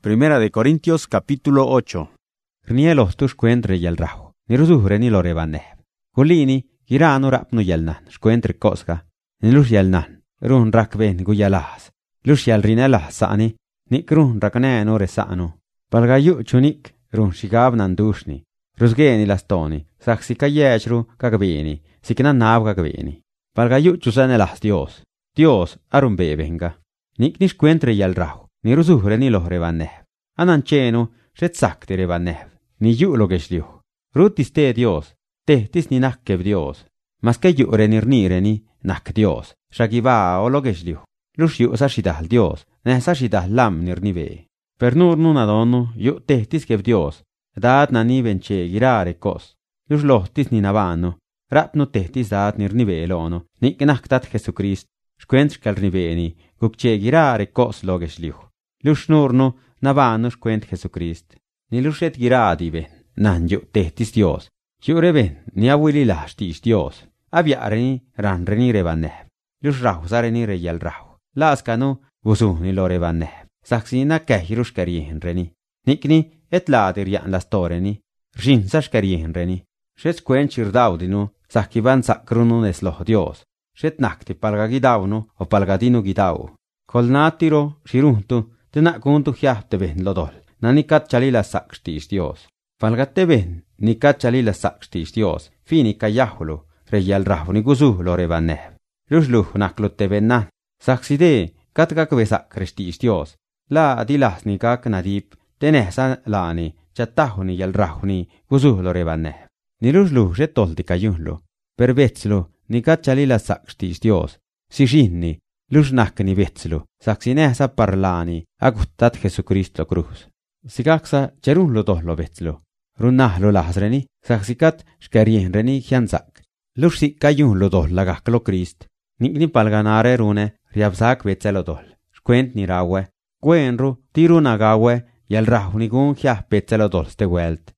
Primera de Corintios capítulo 8. Rnielos tu shkuentre yel rahu. Niruzuhre ni lore vaneb. Kulini girano rapnu yelnan. Shkuentre kosga. Nilus yelnan. Run rakben guyalas. Lus yel rinela sani. Nik run rakneno resano. Palgayu chunik. Run shigab nandushni. Rusgeni lastoni. Saksika yechru kagabeni. Siknan nav kagabeni. Palgayu chusane las Dios. Dios arun bebenga. Nik ni shkuentre yel rahu. Niruzuhre ni lore vaneb. Anancheno shetsak revaneb. Ni yu lo geshliu. Rutis te Dios. Tehtis ni nakkev Dios. Mas que yure nirnire ni nak Dios. Shagiva o lo geshliu. Lus yu sashidal Dios. Nesashidal lam nirnive. Per nur nuna donu yu tehtis kev Dios. Dad na ni venche girare kos. Lus lohtis ni navano. Rapnu tehtis dad nirnive lono. Nik naktat Jesucrist. Shkuentr kalrniveni. Gukche girare kos lo geshliu. Lus nurnu navano shkuent Jesucrist. Ni lushet giradi ben. Nan yu tehtis Dios. Yure ben ni awili lashtis Dios. Aviareni ranreni revaneb. Lus rahusareni reyal rahu. Laskanu gusuni lo revaneb. Saksina kehirush karienreni. Nikni et ladir yan lastoreni. Rshinsash karienreni. Shet shkuent chirdaudinu. Sakivan sakrunu nesloh Dios. Shet nakti palgagidavnu o palgadinu gidau. Kolnatiro shiruntu. Tena kuntu hiahte ben lodol. Na nikat chalila sakstis Dios. Falgatte ben, nikat chalila sakstis Dios. Fini kayahulu, reyal rahu ni guzu lo revaneb. Lusluh naklutte bennan. Sakside, katkakve sakrestis Dios. La adilas ni kak nadip, tenehsa laani, chattahuni yal rahuni guzu lo revaneb. Ni lusluh retoldi kayunlu. Pervetslu, nikat chalila sakstis Dios. Sishinni. Lusnakni vetslu, saksinehsa parlani, aguttat Jesucristo cruz. Sikaksa cherunlo tohlo vetslu. Runnahlo lahsreni, saksikat shkerienreni hiansak. Lussik kajunlo tohla gaklo Krist. Nikni palganare rune, riabsak vetselo tohl. Shkuent ni rawe. Gwenru, tiru nagawe, yal rahunigun hiah vetselo tohlste welt.